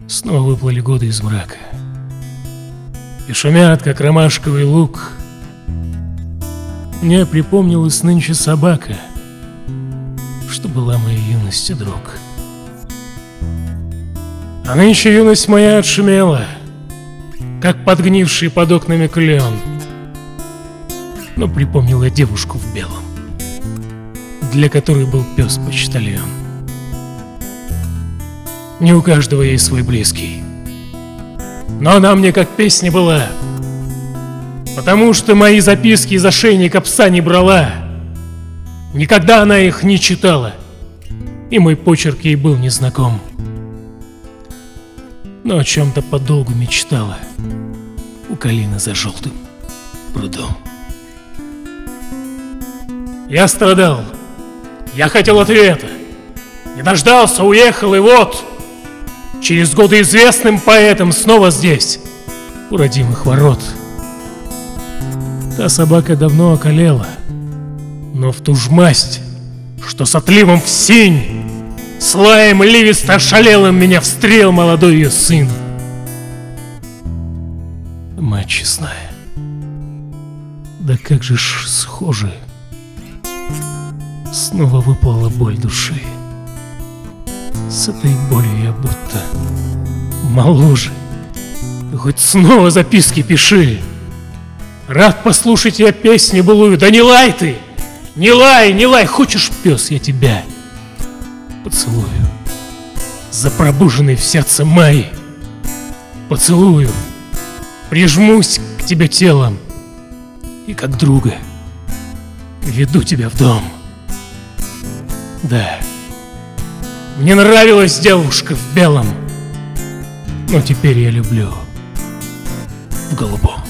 Снова выплыли годы из мрака и шумят, как ромашковый луг. Мне припомнилась нынче собака, что была моей юности друг. А нынче юность моя отшумела, как подгнивший под окнами клен. Но припомнил я девушку в белом, для которой был пес-почтальон. Не у каждого есть свой близкий, но она мне как песня была, потому что мои записки из ошейника пса не брала. Никогда она их не читала, и мой почерк ей был незнаком. Но о чем-то подолгу мечтала у калины за желтым прудом. Я страдал, я хотел ответа, не дождался, уехал, и вот через годы известным поэтом снова здесь, у родимых ворот. Та собака давно околела, но в ту ж масть, что с отливом в синь, с лаем ливисто ошалелым меня встрел молодой ее сын. Мать честная, да как же ж схожи, снова выпала боль души. С этой болью я будто моложе. Хоть снова записки пиши. Рад послушать я песни былую. Да не лай ты! Не лай, не лай! Хочешь, пес, я тебя поцелую. За пробуженный в сердце май поцелую. Прижмусь к тебе телом и как друга веду тебя в дом. Да, мне нравилась девушка в белом, но теперь я люблю в голубом.